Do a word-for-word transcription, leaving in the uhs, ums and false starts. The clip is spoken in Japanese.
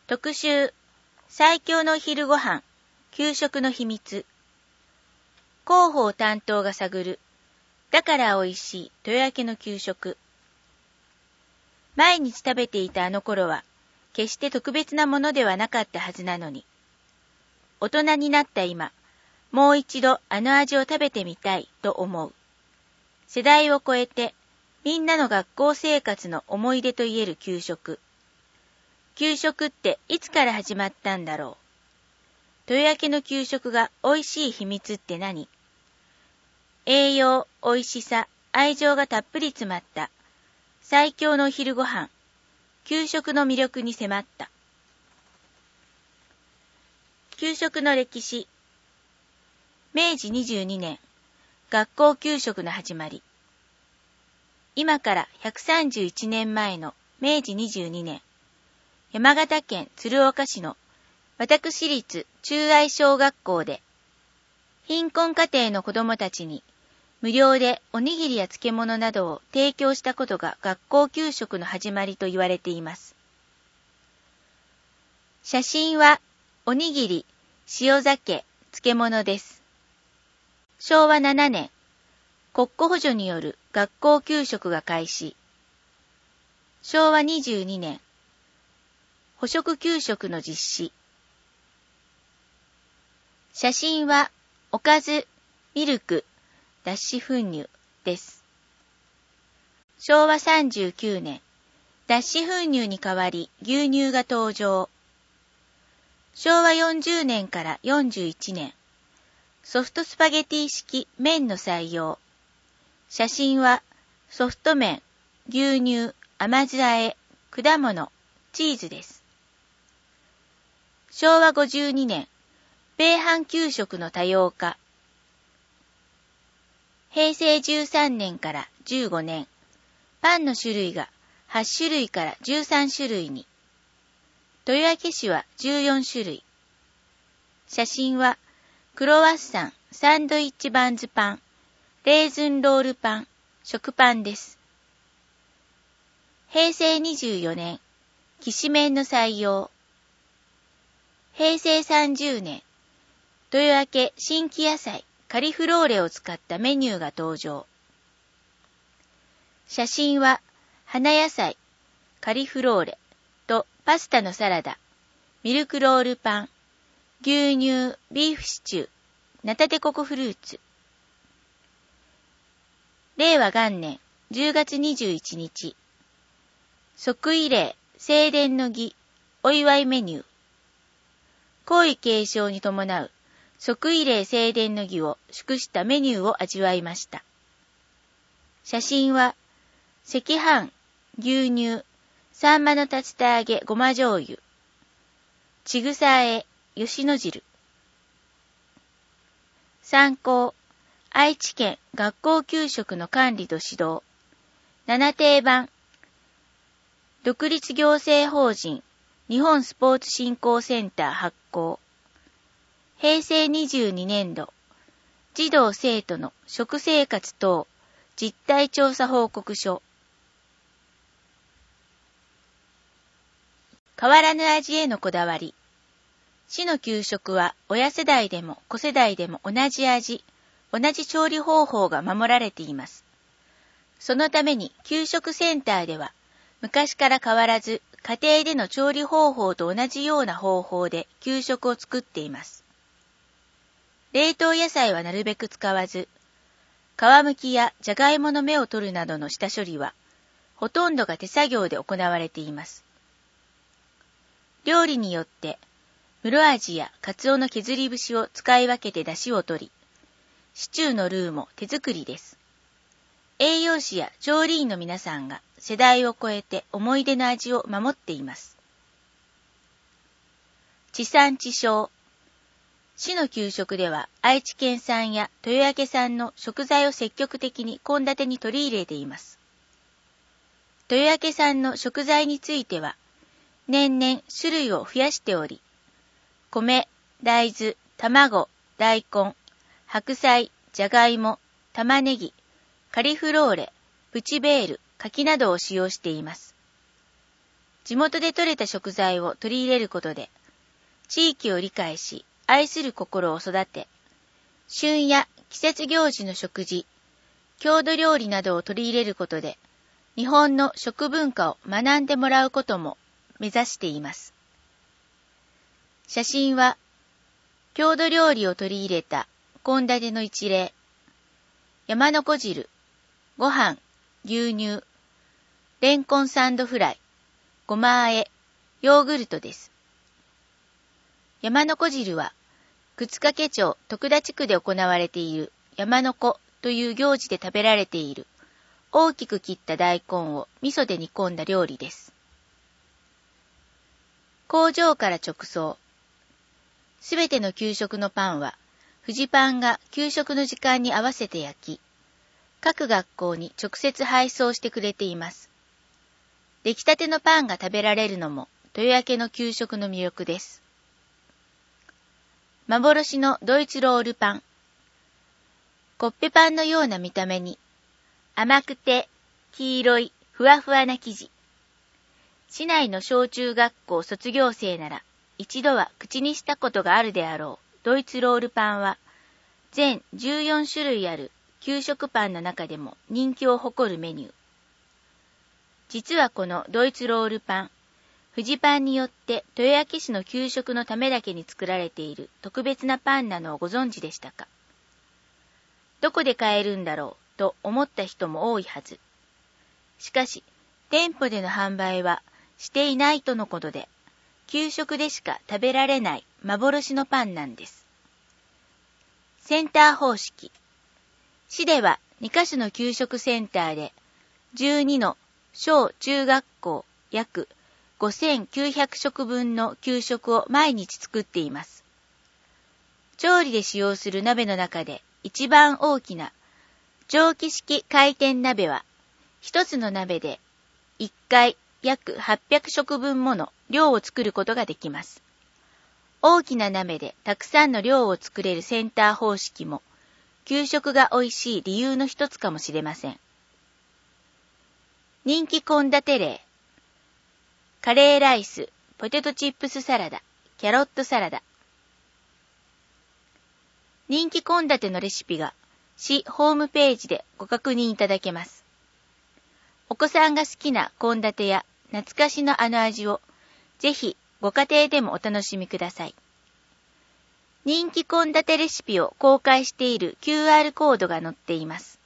特集、最強のお昼ご飯、給食の秘密。広報担当が探る、だから美味しい豊明の給食。毎日食べていたあの頃は、決して特別なものではなかったはずなのに、大人になった今、もう一度あの味を食べてみたいと思う。世代を超えて、みんなの学校生活の思い出といえる給食。給食っていつから始まったんだろう。豊明の給食が美味しい秘密って何？栄養、美味しさ、愛情がたっぷり詰まった最強のお昼ご飯、給食の魅力に迫った。給食の歴史。めいじにじゅうにねん、学校給食の始まり。今からひゃくさんじゅういちねんまえのめいじにじゅうにねん、山形県鶴岡市の私立中愛小学校で、貧困家庭の子どもたちに無料でおにぎりや漬物などを提供したことが学校給食の始まりと言われています。写真はおにぎり、塩鮭、漬物です。しょうわななねん、国庫補助による学校給食が開始。しょうわにじゅうにねん、補食給食の実施。写真はおかず、ミルク、脱脂粉乳です。しょうわさんじゅうきゅうねん、脱脂粉乳に代わり牛乳が登場。しょうわよんじゅうねんからよんじゅういちねん、ソフトスパゲティ式麺の採用。写真はソフト麺、牛乳、甘酢あえ、果物、チーズです。しょうわごじゅうにねん、米飯給食の多様化。へいせいじゅうさんねんからじゅうごねん、パンの種類がはちしゅるいからじゅうさんしゅるいに。豊明市はじゅうよんしゅるい。写真はクロワッサン、サンドイッチバンズパン、レーズンロールパン、食パンです。へいせいにじゅうよねん、きしめんの採用。へいせいさんじゅうねん、豊明新規野菜カリフローレを使ったメニューが登場。写真は花野菜、カリフローレとパスタのサラダ、ミルクロールパン、牛乳、ビーフシチュー、ナタデココフルーツ。れいわがんねんじゅうがつにじゅういちにち、即位礼、正殿の儀、お祝いメニュー。皇位継承に伴う即位礼正殿の儀を祝したメニューを味わいました。写真は赤飯、牛乳、サンマの竜田揚げごま醤油、ちぐさあえ、吉野汁。参考、愛知県学校給食の管理と指導。ななていばん、独立行政法人日本スポーツ振興センター発行。へいせいにじゅうにねんど、児童生徒の食生活等実態調査報告書。変わらぬ味へのこだわり。市の給食は親世代でも子世代でも同じ味、同じ調理方法が守られています。そのために給食センターでは昔から変わらず家庭での調理方法と同じような方法で給食を作っています。冷凍野菜はなるべく使わず、皮むきやじゃがいもの芽を取るなどの下処理はほとんどが手作業で行われています。料理によって室味やカツオの削り節を使い分けて出汁を取り、シチューのルーも手作りです。栄養士や調理員の皆さんが世代を超えて思い出の味を守っています。地産地消。市の給食では愛知県産や豊明産の食材を積極的に献立に取り入れています。豊明産の食材については年々種類を増やしており、米、大豆、卵、大根、白菜、じゃがいも、玉ねぎ、カリフローレ、プチベール、柿などを使用しています。 地元で採れた食材を取り入れることで、地域を理解し、愛する心を育て、旬や季節行事の食事、郷土料理などを取り入れることで、日本の食文化を学んでもらうことも目指しています。写真は、郷土料理を取り入れた献立の一例、山のこ汁、ご飯、牛乳、レンコンサンドフライ、ごま和え、ヨーグルトです。山のこ汁は、沓掛町徳田地区で行われている山のこという行事で食べられている大きく切った大根を味噌で煮込んだ料理です。工場から直送。すべての給食のパンは、フジパンが給食の時間に合わせて焼き、各学校に直接配送してくれています。出来たてのパンが食べられるのも豊明の給食の魅力です。幻のドイツロールパン。コッペパンのような見た目に、甘くて黄色いふわふわな生地。市内の小中学校卒業生なら一度は口にしたことがあるであろうドイツロールパンは、全じゅうよん種類ある給食パンの中でも人気を誇るメニュー。実はこのドイツロールパン、フジパンによって豊明市の給食のためだけに作られている特別なパンなのをご存知でしたか？どこで買えるんだろうと思った人も多いはず。しかし、店舗での販売はしていないとのことで、給食でしか食べられない幻のパンなんです。センター方式。市ではにカ所の給食センターで、じゅうにの小中学校約ごせんきゅうひゃくしょくぶんの給食を毎日作っています。調理で使用する鍋の中で一番大きな蒸気式回転鍋は、一つの鍋でいっかい約はっぴゃくしょくぶんもの量を作ることができます。大きな鍋でたくさんの量を作れるセンター方式も、給食が美味しい理由の一つかもしれません。人気献立例。カレーライス、ポテトチップスサラダ、キャロットサラダ。人気献立のレシピが市ホームページでご確認いただけます。お子さんが好きな献立や懐かしのあの味をぜひご家庭でもお楽しみください。人気献立レシピを公開している キューアール コードが載っています。